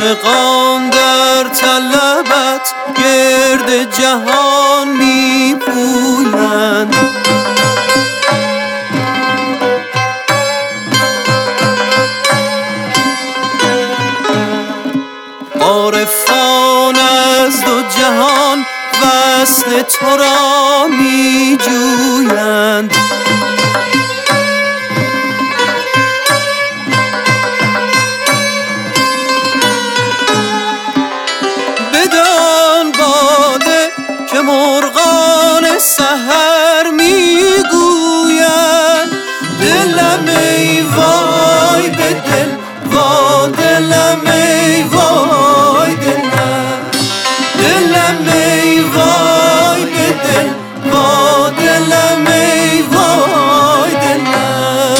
عاشقان در طلبت گرد جهان می پویند. عارفان از دو جهان وصل تو را می جویند. بدان باده که مرغان سحر می گویند دلم ای وای به دل وا دلم ای وای دلم دلم ای وای به دل وا دلم ای وای دلم.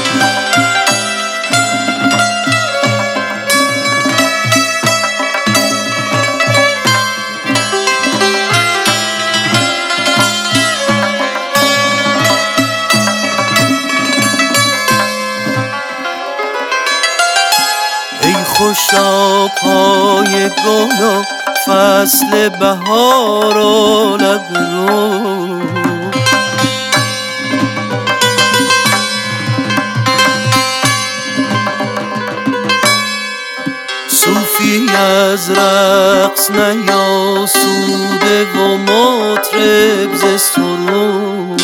ای خوشا پای گل و فصل بهار و لب رو، صوفی از رقص نیاسوده و مطرب ز سرود.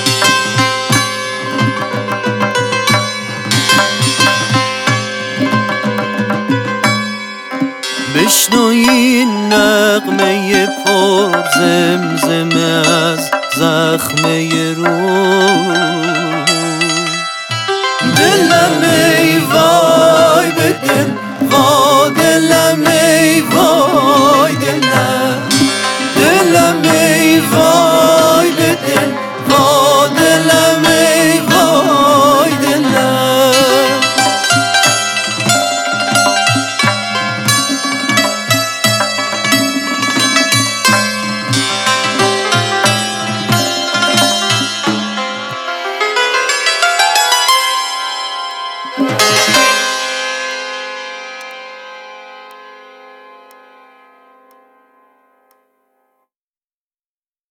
بشنو این نغمه پر زمزمه از زخمه رو. دلم ای وای به دل وا دلم